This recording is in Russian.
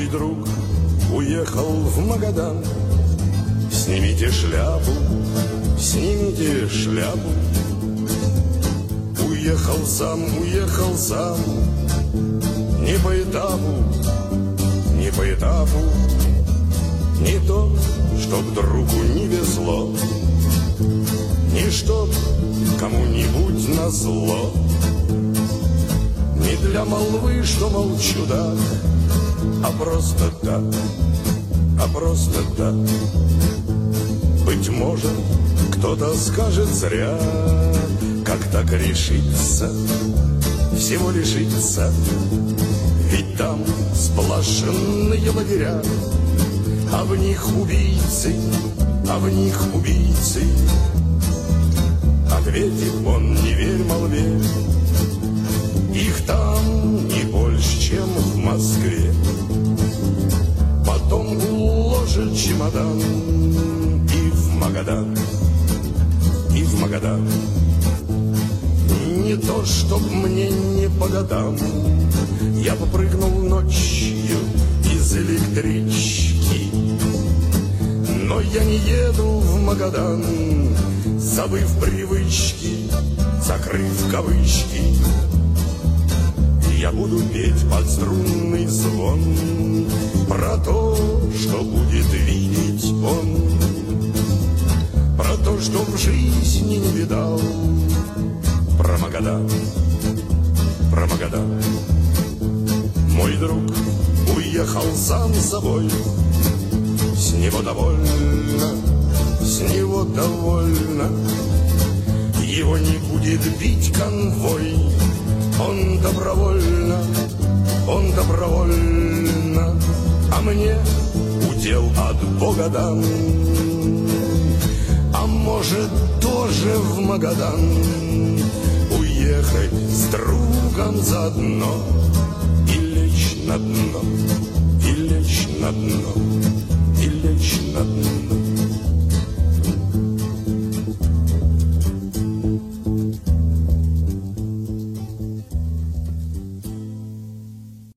Мой друг уехал в Магадан. Снимите шляпу, снимите шляпу. Уехал сам, не по этапу, не по этапу. Не то, чтоб другу не везло, не чтоб кому-нибудь назло. Не для молвы, что, мол, чудак, а просто так, а просто так. Быть может, кто-то скажет зря, как так решиться, всего лишиться. Ведь там сплошные лагеря, а в них убийцы, а в них убийцы. Ответит он, не верь молве, их там не больше, чем в Москве. Потом уложит чемодан и в Магадан, и в Магадан. Не то, чтоб мне не по годам, я попрыгнул ночью из электрички. Но я не еду в Магадан, забыв привычки, закрыв кавычки. Я буду петь под струнный звон про то, что будет видеть он, про то, что в жизни не видал, про Магадан, про Магадан. Мой друг уехал сам собой, с него довольно, с него довольно. Его не будет бить конвой, он добровольно, он добровольно. А мне удел от Бога дан, а может тоже в Магадан уехать с другом заодно и лечь на дно, и лечь на дно, и лечь на дно.